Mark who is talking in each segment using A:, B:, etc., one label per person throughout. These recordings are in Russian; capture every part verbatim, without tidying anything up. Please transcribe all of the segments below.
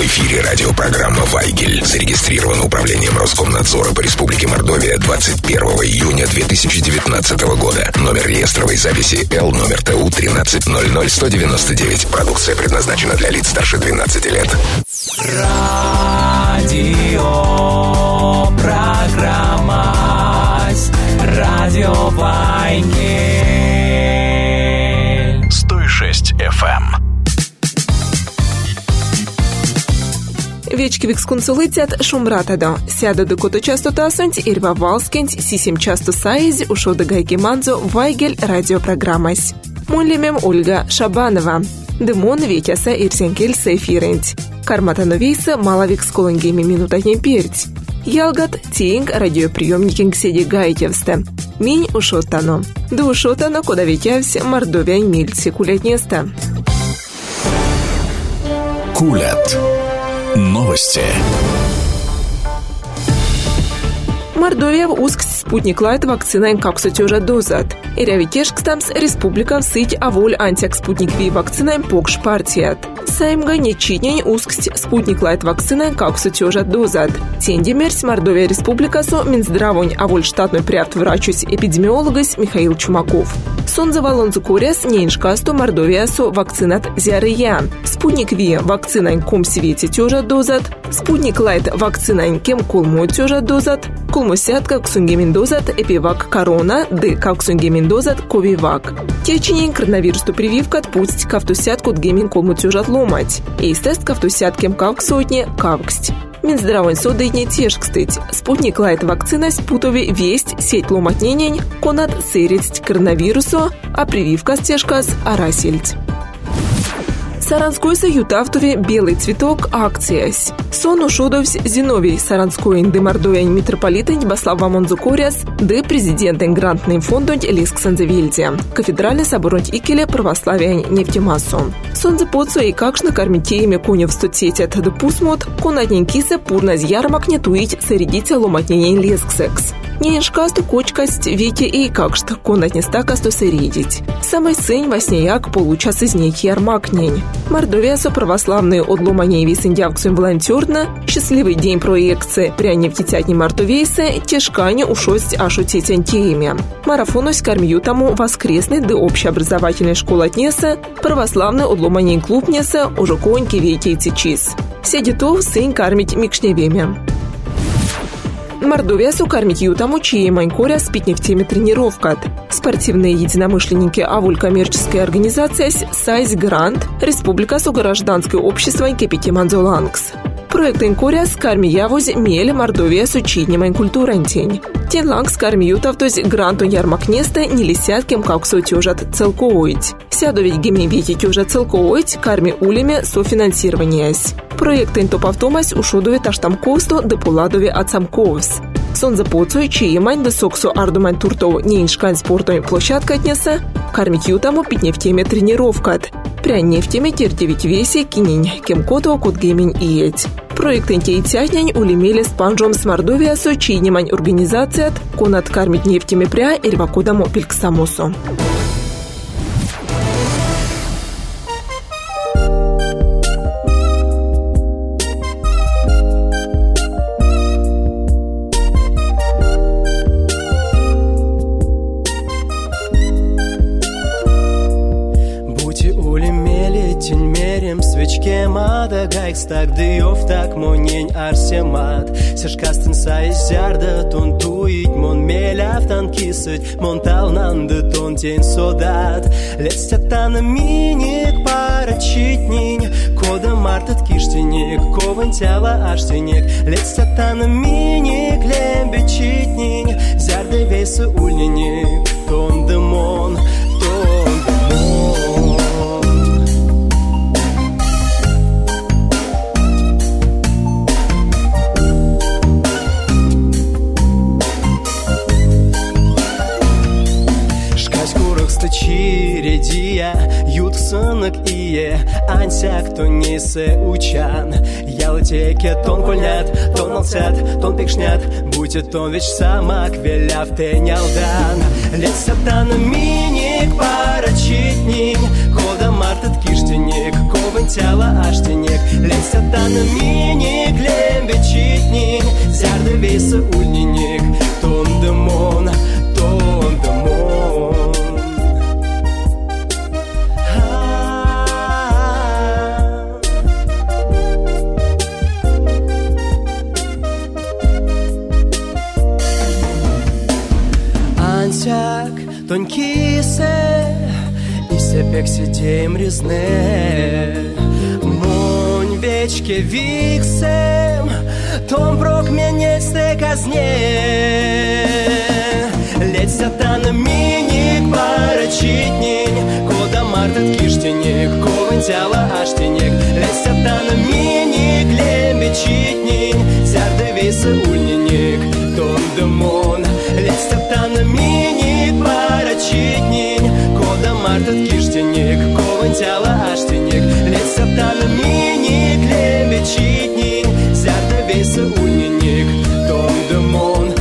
A: В эфире радиопрограмма «Вайгель». Зарегистрирована управлением Роскомнадзора по Республике Мордовия двадцать первого июня две тысячи девятнадцатого года. Номер реестровой записи Л, номер Т У тринадцать ноль ноль сто девяносто девять. Продукция предназначена для лиц старше двенадцати лет.
B: Радио программа Радио Вайгель
A: сто шесть эф эм.
C: Вечки викскунсулитят шумбратадо. Сяда до кото частотасунть, ирва валскенть, сисим часто сайзи, ушо до гайки манзо, Вайгель радиопрограммась. Мунлемем Ольга Шабанова. Демон ветяса ирсенкель сейфиренть. Кармата новейса маловик с колонгеми минутатней перть. Ялгат тинг радиоприемникинг седи гайтевсте. Минь ушотано. Да ушотано, куда ветявся мордовян мильцы кулятнеста.
A: Кулят. Новости.
C: Мордовия в уск спутник лайт вакцина инкапсутежа дозат. Ирявитешкстамс республика в сыть аволь антиак спутник ви вакцина импокш партият. Саимга нечитнень уск спутник лайт вакцина инкапсутежа дозат. Тендемерсь Мордовия республикасу Минздравонь аволь штатной прявт врачусь эпидемиологос Михаил Чумаков. Сонза валонзу куряс нейншкасту Мордовиясу вакцинат зярыян. Спутник ви вакцина инком свете тежа дозат. Спутник лайт вакцина инкем кулмо тежа дозат. Кулмосятка ксунгеминдозат эпивак корона, ды ксунгеминдозат ковивак. Теченень коронавирусу прививкат пусть кавтусятку гемин колмутюжат ломать. Эйстест кавтусяткем кавксотни кавксть. Минздравонь содейне тешкстыть. Спутник лайт вакцина спутови весть сеть ломатненень, конат сырить коронавирусу, а прививка стежкас арасельть. Саранскойса ютавтове белый цветок акциясь. Сон ушодовсь Зиновий Саранскоин де Мордовянь митрополитень Баслава Монзукоряс де президентень грантный фондонь Лиск Санзевильде. Кафедральный соборонь Икеле православянь нефтемассу. Сонзе подсо и какшно кормитеями конев стоцетят да пусмот, конатненькисе пурназ ярмак не туить средите ломатненень лесксекс. Неншкасту кочкасть веки и какшт конатнестакасту средить. Самый сынь воснеяк получас из них ярмакнень. Мордовиясу православные одломаней висендявксуем волонтерно, счастливый день проекции пряне в тетятни мартовейсе, тешкане ушость ашу тетянтеями. Марафонусь кормью тому воскресный да общеобразовательной школы отнеса, православный одломаней клуб неса, уже коньки веки и течис. Седитов сын кармить микшневеми. Мордовиясу кормить ютаму, чьи манькоря спитни в теме тренировкат. Спортивные единомышленники авуль коммерческой организации Сайз Грант, Республикасу гражданское общество Кепити Манзолангс. Проект инкоря с карми явоз мель Мордовиясу чидни манькультурантень. Тен лангс карми ютавтоз гранту ярмакнеста не лисят кем каксу тюжат целковоить. Сядовить геме веки тюжат целковоить карми улеме софинансированиясь. Проект интопавтомась ушодове таштамковсто депуладове ацамковс. Сон за поцой, чьи мань да соксу ардумань туртов нейншкань спортовой площадка отнеса, кармить ютаму питне в теме тренировкат. Прянне в теме тердевить весе кинень, кем кото кот гемень иеть. Проект интейтянень улемели с панжом с Мордовиясу, чьи не мань организацият, конат кармить нефтями пря ирвакодаму пильксамосу.
D: Так дыев так монень арсемат Сешкастын сайзярда тон туить мон меляфтан кисыть Мон талнанды тон тень содат Летстятана миник парачитнинь Кода мартат киштиник Кован тяла аштиник Летстятана миник лембечитнинь Зярды вейсы ульниник Тон дымон Сынок ие, ансяк то несе учан. Ялтеке тон кольнят, тон алсят, тон пикшнят, будет тон веч самак веляв тенялдан. Лет сатана миник парачитник, кода мартат киштиник, ковы ковантяла аж тенек, леся тана миник, лембечитник, зярды веса ульниник, тон демон, тон демон. Ансяк тонкисе, и сепек сидеем резне, монь вечке виксем, том прок мене сте казне. Ледь сатана миник, парачитник, кода мартат киштиник, ковантяла аштиник. Ледь сатана миник, лембечитник, зярды веса ульниник, том демон. Ледь сатана миник, парачитник, кода мартат киштиник, ковантяла аштиник. Ледь сатана миник, лембечитник, зярды веса ульниник, том демон.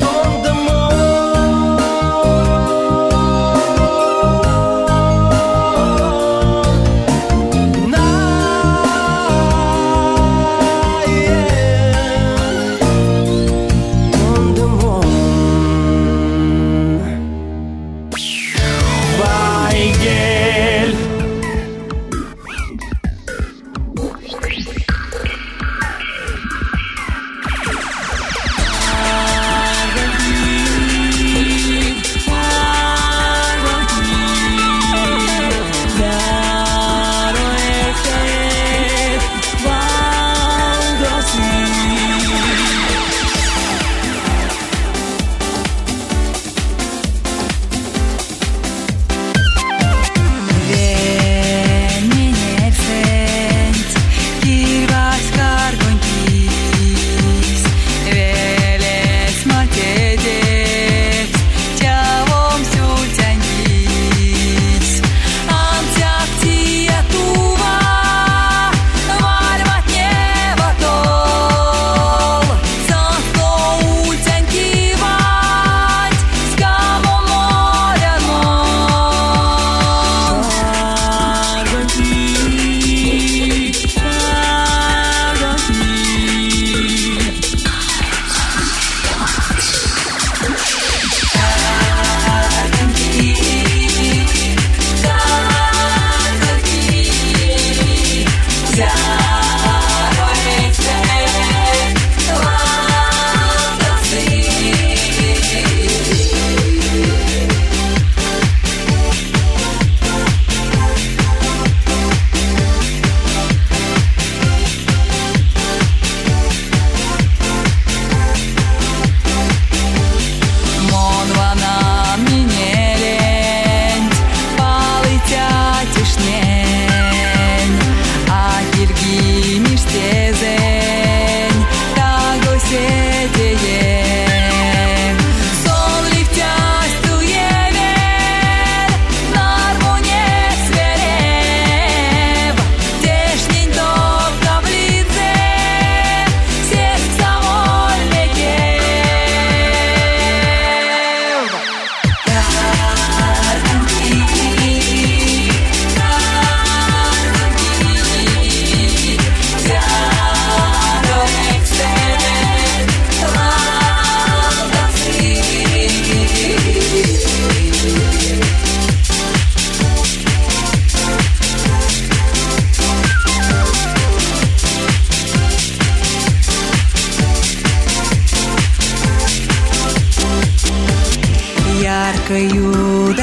E: яркою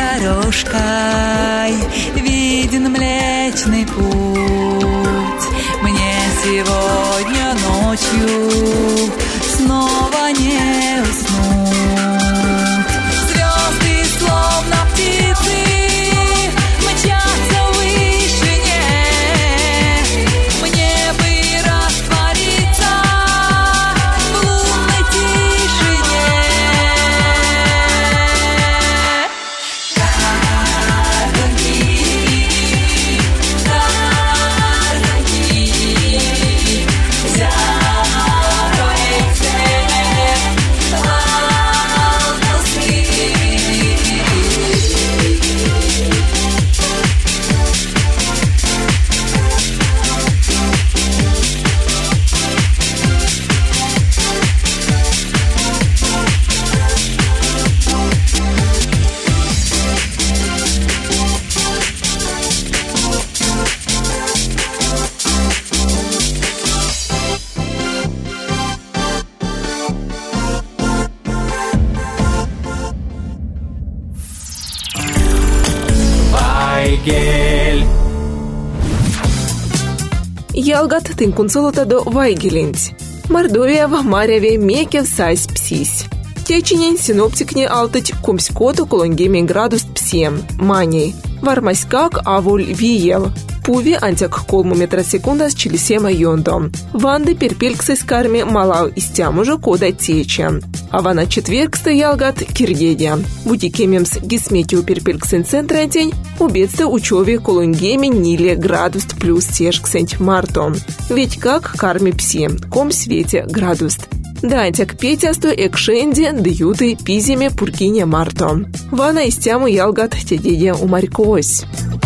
E: дорожкой виден Млечный Путь. Мне сегодня ночью снова не уснуть. Звезды, словно птицы, мчатся в вышине. Мне бы раствориться в лунной тишине. Дорогие, дорогие, за проектом
C: ялгат тынкунцелота до Вайгелинц. Мордовия в Маряве меке в сайз псись. Теченень синоптикне алтыть кумскоту колонгеми градус псем. Маней. Вармаськак авуль виел. Пуви антяк колму метросекунда с челесема йондом. Ванды перпельксес карми малау истямужа кода теча. А вана четверг стоялгат киргедя. Бутикемемс гисметиу перпельксен центра день. Убедстве учеве колонгеми ниле градус плюс тешксенть марто. Ведь как карми пси. Ком свете градус. Да антяк петясту экшенде дьюты пиземе пуркине марто. Вана истяму ялгат тедея умарькось.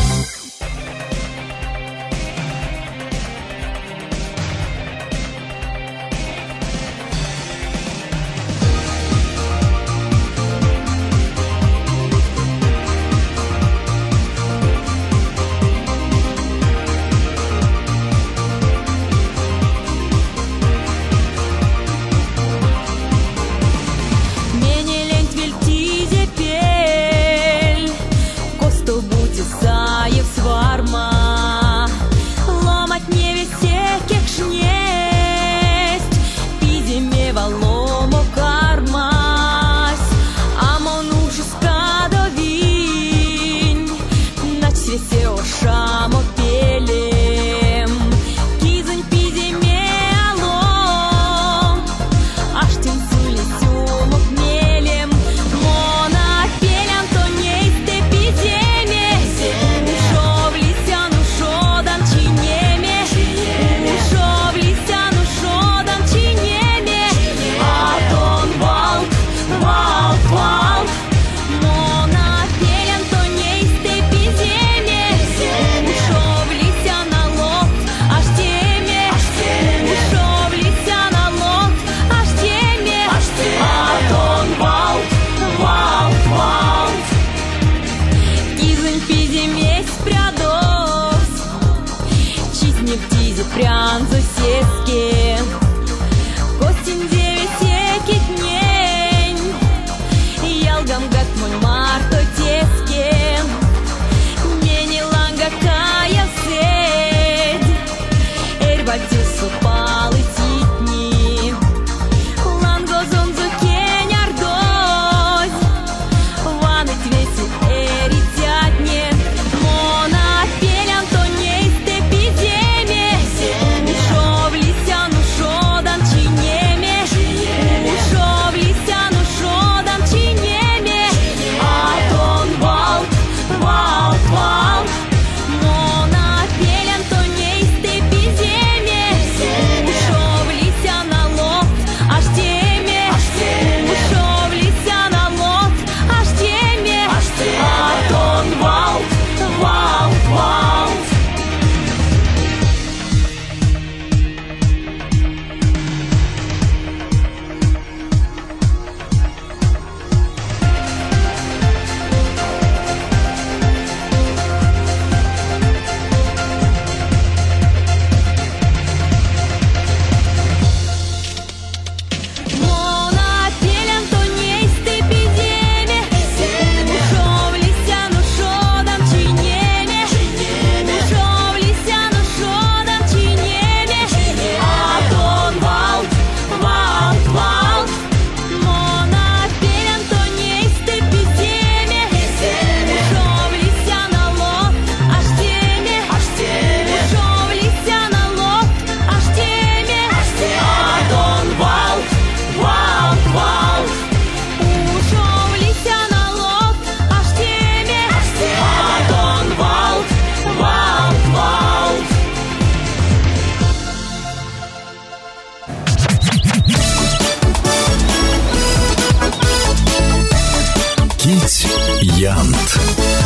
F: Янт.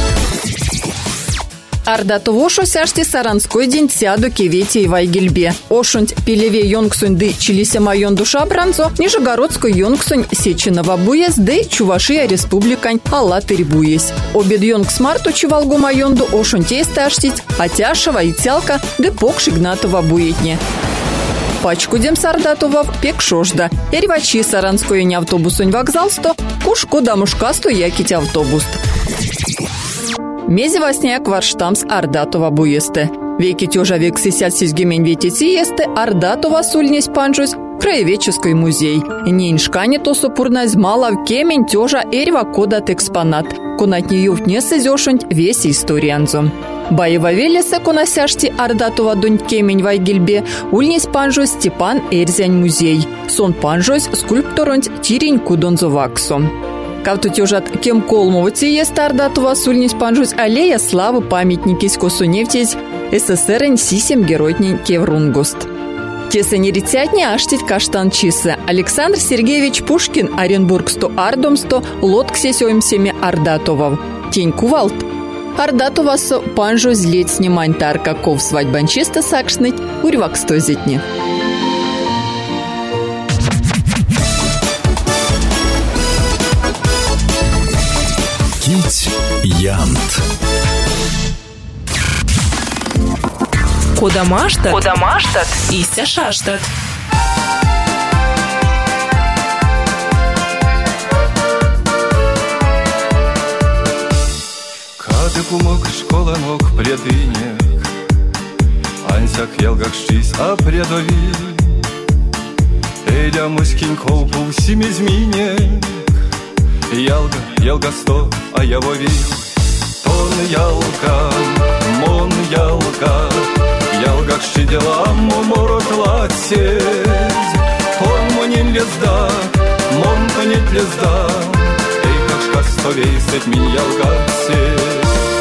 G: Ардату ошо сяшти саранской день сяду кевети и вайгельбе. Ошунть пелеве йонгсунь ды чилисема йондуша бранцо, Нижегородской йонгсунь сеченова буес ды Чувашия республикань Алатырь буес. Обед йонгс марту чувалгу майонду ошунтей сташтить, атяшева и тялка ды покш Игнатова буетне. Пачку дем сардатував пек шожда. Эрвачи саранской не автобусунь вокзал сто, кушко дамушкасту якить автобус. Мези васняк варштамс Ардатова буесте. Веки тёжа век сисят сизгемень ветети есте Ардатова сульнесь панжусь краеведческий музей. Ниншкане то супурнась мала в кемень тёжа эрва кодат экспонат. Конат не юфтне сызёшунь весь историанзо. Баева велесе коносяшти Ардатова дунь кемень вайгельбе ульнесь панжусь Степан Эрзянь музей. Сон панжусь скульпторонь тирень кудонзо ваксо. Кавту тёжат кем колмовати есть Ардатова сульнесь панжусь аллея славы памятники скосуневтись СССР сисем геройтнень кеврунгуст. Тесе нерицятне аштить каштан чисы. Александр Сергеевич Пушкин Оренбургсто ардомсто лотксесёймсеме Ардатовов. Тень кувалт. Ардатовасо панжу злеть снимань таркаков свадьбанчиста сакшныть урьваксто зетне.
A: Кить Янт.
C: Кодамаштат, Кодамаштат, Ися Шаштат.
F: Кумок школанок предынек, Ансяк елгак шчись а предови. Эля муськин колпу семизминек, Ялга, елга сто, а я вови. Тон ялка, мон ялка, Ялгак шчидела морот латсез. Тон монин лезда, мон тонет лезда, Эй, как шка стовей сеть мин ялга сез.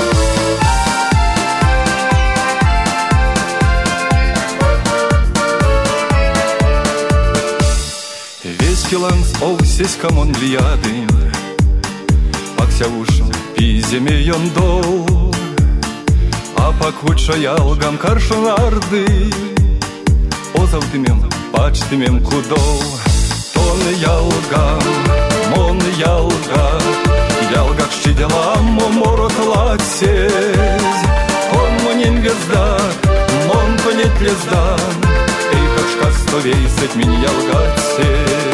F: Киланс оусись камон лиады, Аксявушам пиземе йондол, А пакуча ялгам каршанарды, Озавдымем пачтымем кудол. Тон ялгам, мон ялга, Ялгак щиделам морот латсез. Тон монин везда, мон тонет лезда, Эй, как шка стовей сеть мин ялгак сез.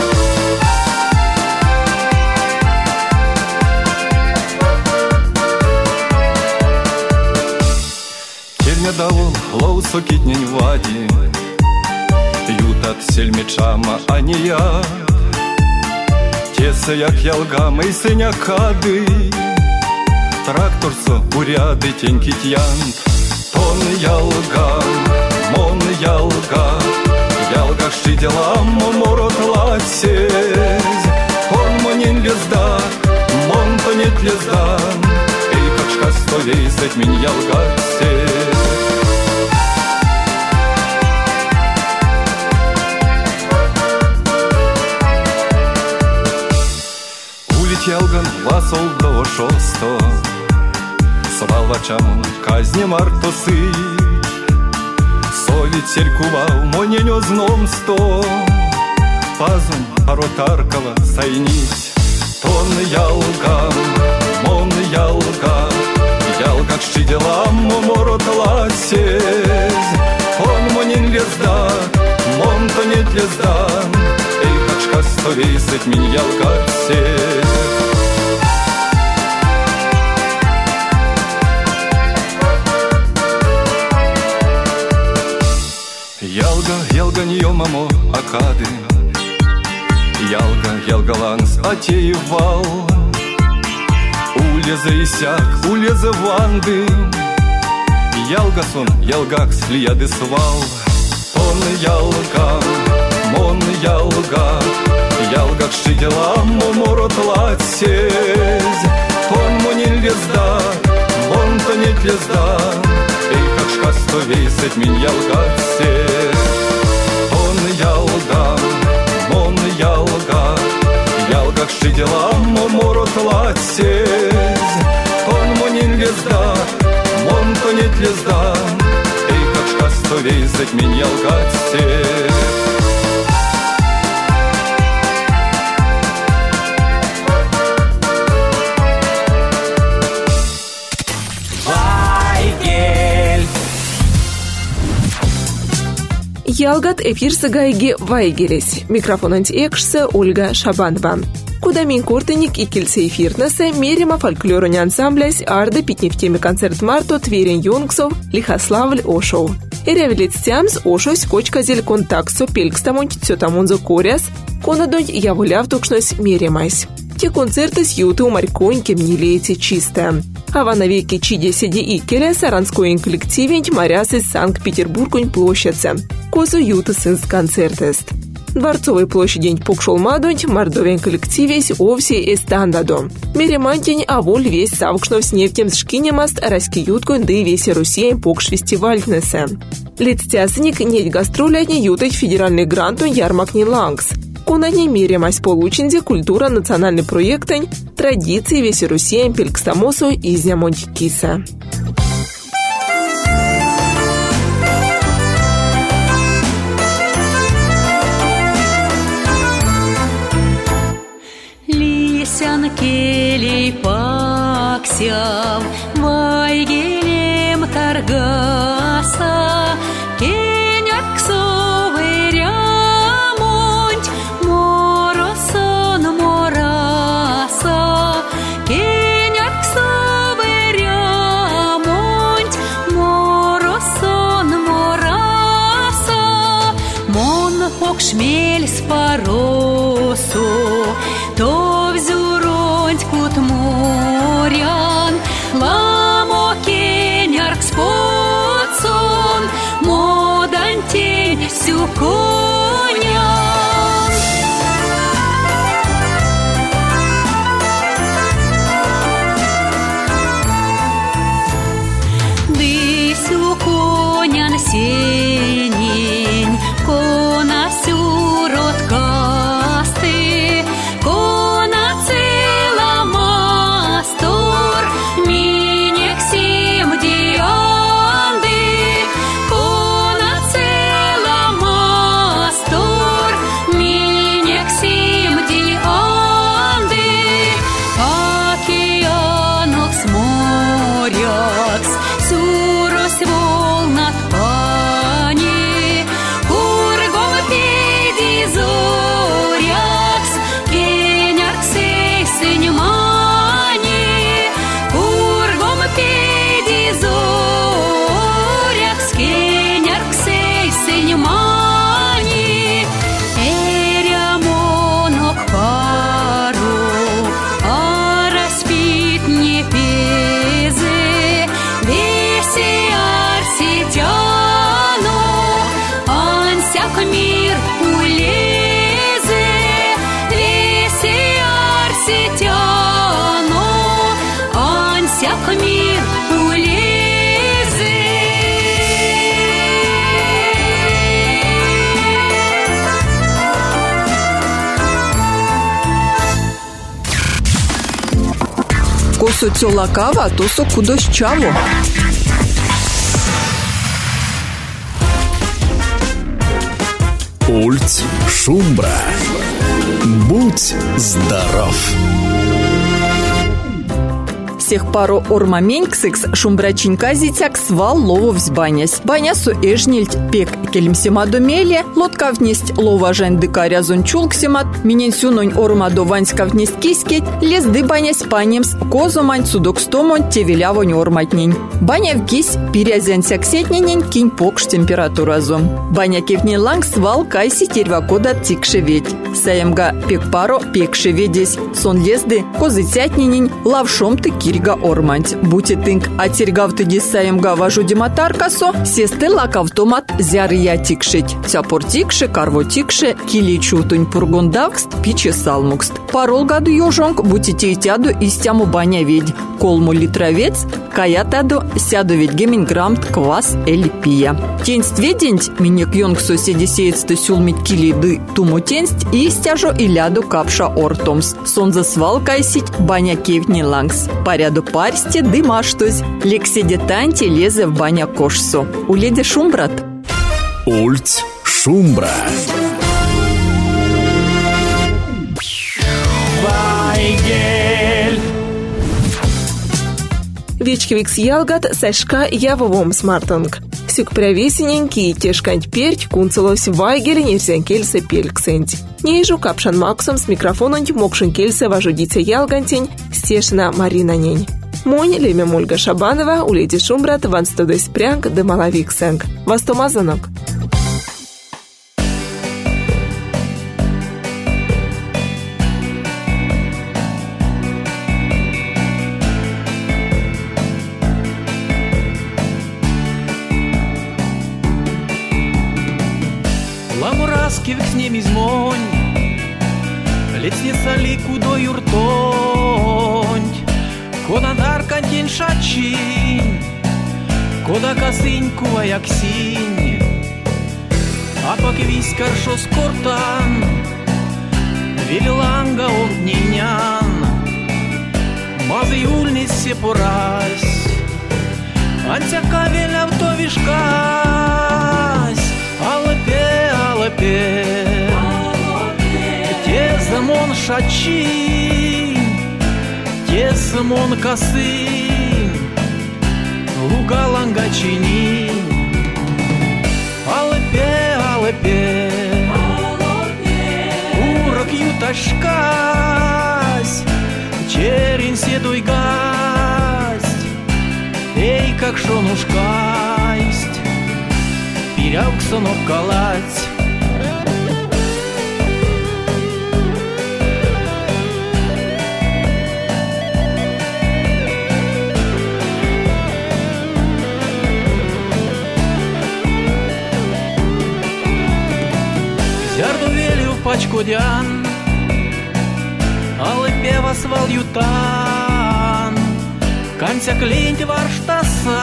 F: Давол лоусо китнень вади, Ютат сельмечама, а не я. Тесе як ялгам и синякады, Тракторсо уряды тень китьянт. Тон ялгам, мон ялга, Ялгак щиделам морот латсез. Тон монин лезда, мон тонет лезда, Эй, как шка стовей сеть мин ялгак сез. Ялган васол до шосто, Свалвачам казни мартосы, Совет серькувал моненё зномсто, Пазунь аротаркала сайнись. Тон ялгам, мон ялга, Ялгак щиделам морот латсез. Тон монин лезда, мон тонет лезда, Эй, как шка стовей сеть мин ялгак сез. Ялга, ялга нее мамо акады, Ялга, ялгаланс атеевал. Улезе исяк, улезе ванды, Ялга сон, ялгак слияды свал. Тон ялга, мон ялга, Ялгак щиделам морот латсез. Тон монин лезда, мон тонет лезда, Эй, как шка стовей сеть мин ялгак сез. Тон ялгам, мон ялга, Ялгак щиделам морот латсез. Тон монин лезда, мон тонет лезда, Эй, как шка стовей сеть мин ялгак сез.
C: Ялгат эфир сыгайги вайгелес. Микрофон анти экшсе Ольга Шабанова. Куда минкортыник и кильце эфиртнесе мерима фольклорный ансамблясь арды питни в теме концерт марто Тверин Юнгсов Лихославль Ошов. Эревелицтямс Ошось кочка зель контаксо пелькстамонт цётамонзо коряс, конадонь явуляв тукшнось меримайс. Те концерты с юты у Марьконьки мнилеете чисто. А в навеки чиде сиди и келя саранской коллективень моряс из Санкт-Петербургонь площадце. Козу юты сынс концертест. Дворцовой площадень покшол мадонь мордовен коллективесь овси эстандадом. Меремантень аволь весь савкшнов с нефтем с шкинемаст раскиютконь да и весь Русеем покш фестивальтнесе. Лицтясник неть гастролятни ютать федеральный грантон ярмакни лангс. Конадни меремась полученде культура национальный проектень традиции весь Русеем пелькстамосу изнямонть киса.
E: Лисян келей паксяв, вайгелем таргаса, кеняк соверямонть, моросон мораса, кеняк соверямонть, моросон мораса, мон покшмель спаросу, то взюронь кут морян, ламо кенярк споцон, модан тень сюконян. Ды сюконян сенень, кона сюрот касты, кона цела мастор, минек сим дианды, кона цела мастор, минек сим дианды, океанок сморякс, сюрос волнат пани, кургом педи зорякс, кенярк сейсень мани, кургом педи зорякс, кенярк сейсень мани, эрямонок пару, а распит не пезе, веси арситяну, ансяк мир улезе, веси арситяну, ансяк мир улезе.
G: Косо цёлакава, тосо кудощаво.
H: Ульт Шумбра. Будь здоров.
G: Всех пару ормаменьксекс шумбрачинька зитяк свал лово взбанясь. Банясу эжнильть пек келимсемадомеле, лодка внесть лова жань дыкаря зончулксемат, миненсюнонь ормадо ваньска внесть кискеть, лез ды банясь панемс, козомань судокстомон тевелявонь орматнень. Баня вкись пирязянсяк сетненень кинь покш температуразом. Баня кевне ланг свал кайси тервакода тикшеветь. Саемга пек паро пекшеведесь. Сон лезды козытятненень лавшом ты кирь орманть. Будьте тынк, а тергав ты дисаемга важу дематаркасо, сесты лакавтомат зярия тикшить. Цяпор тикше, карво тикше, кили чутунь пургондавкст, пиче салмукст. Парол гаду ёжонг, будете тяду истяму баня ведь. Колму литровец, каятаду сяду ведь гемень грамт квас или пия. Тенсть веденьть, минек йонг соседи сеется сюлмить кили ды туму тенсть и стяжо и ляду капша ортомс. Сон засвал кайсить, баня кевни лангс. Поряду парсте дыма штось. Лексе детанти лезе в баня кошсу. У леди Шумбрат.
H: Ульт Шумбра.
B: Вайгель.
C: Вечкевикс ялгат сашка явовом смартонг. Оксик провесененький, тешкань перть, кунцелось вайгель, нельзян кельсе пельксенть. Нейжу капшан максом с микрофононть мокшин кельсе вожудица ялгантень, стешна Марина нень. Монь лемя Ольга Шабанова, у леди Шумбрат, ван стодес прянг, де малавиксенг. Вастомазанок.
B: Ламураски векснем измонь, лецнеса ли кудо юртонь, кода даркантень шачинь, кода косынь куваяк синь, а поквись каршо скортан, велиланга огнинян, мазы юльни се порась, антяка веля в то вишкась, алапе, алапе, те замон шачинь, те замон косынь, луга лангачини, алапе, алапе, урок юташкась, черень седуй гасть, эй, как шонушкасть, пирявк сонок калать. Пачкодян, але пева свал ютан, канця клинть варштаса,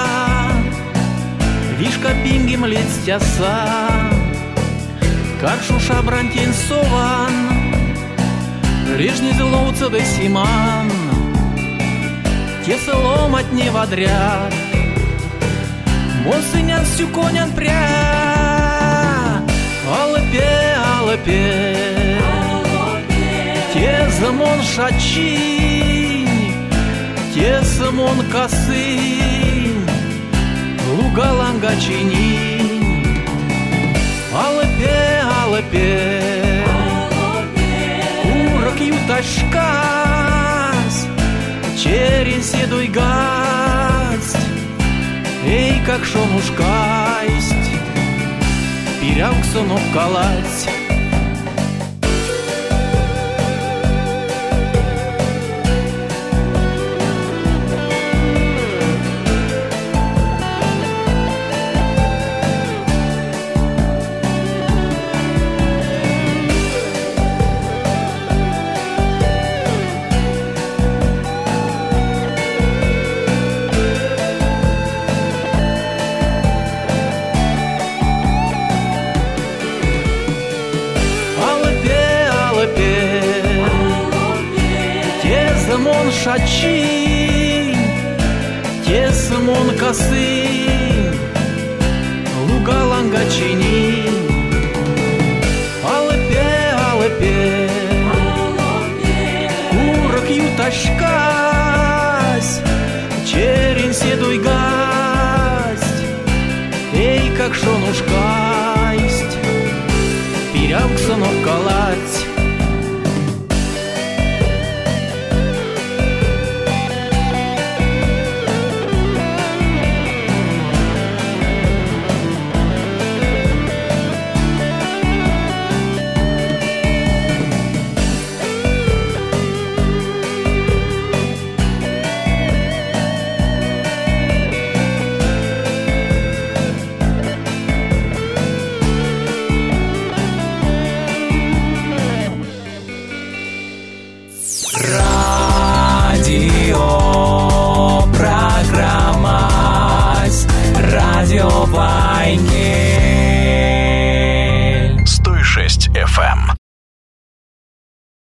B: вишка пингим летстяса, каршу шабрантин сован, режни злоуца да симан, те соломать не водрят, мосынян сюконян пря, алапе, алапе, те замон шачинь, те замон косынь, луга лангачини, алапе, алапе, урок юташкась, черень седуй гасть, эй, как шонушкасть, пирявк сонок калать. Шачинь, те самон косынь, луга лангачини, алапе, алапе, урок юташкась, черень седуй гасть, эй, как шонушкасть, пирявк сонок калать. Радио Вайнгель.